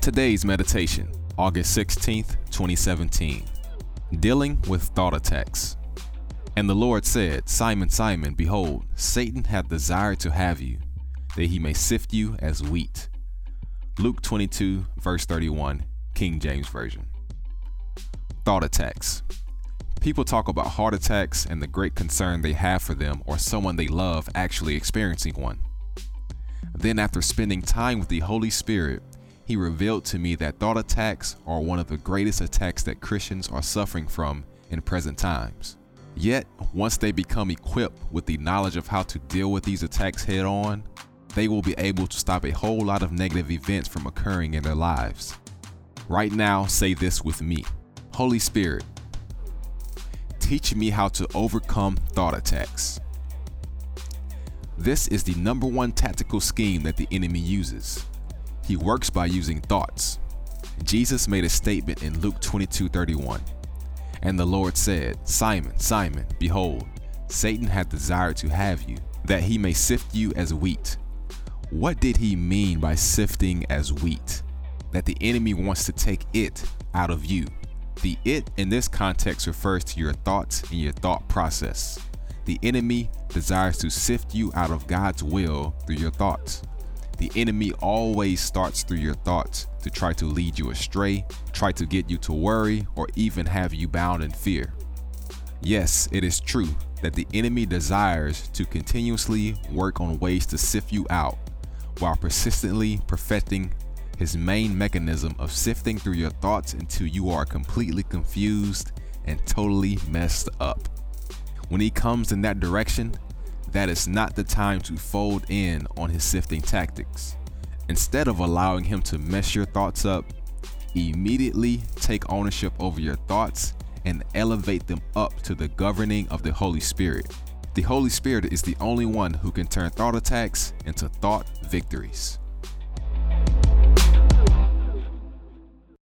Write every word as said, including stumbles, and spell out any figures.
Today's meditation, August sixteenth, twenty seventeen. Dealing with thought attacks. And the Lord said, Simon, Simon, behold, Satan hath desired to have you, that he may sift you as wheat. Luke twenty-two, verse thirty-one, King James Version. Thought attacks. People talk about heart attacks and the great concern they have for them or someone they love actually experiencing one. Then, after spending time with the Holy Spirit, He revealed to me that thought attacks are one of the greatest attacks that Christians are suffering from in present times. Yet, once they become equipped with the knowledge of how to deal with these attacks head on, they will be able to stop a whole lot of negative events from occurring in their lives. Right now, say this with me. Holy Spirit, teach me how to overcome thought attacks. This is the number one tactical scheme that the enemy uses. He works by using thoughts. Jesus made a statement in Luke twenty-two thirty-one. And the Lord said, Simon, Simon, behold, Satan hath desired to have you, that he may sift you as wheat. What did he mean by sifting as wheat? That the enemy wants to take it out of you. The it in this context refers to your thoughts and your thought process. The enemy desires to sift you out of God's will through your thoughts. The enemy always starts through your thoughts to try to lead you astray, try to get you to worry, or even have you bound in fear. Yes, it is true that the enemy desires to continuously work on ways to sift you out, while persistently perfecting his main mechanism of sifting through your thoughts until you are completely confused and totally messed up. When he comes in that direction, that is not the time to fold in on his sifting tactics. Instead of allowing him to mess your thoughts up, immediately take ownership over your thoughts and elevate them up to the governing of the Holy Spirit. The Holy Spirit is the only one who can turn thought attacks into thought victories.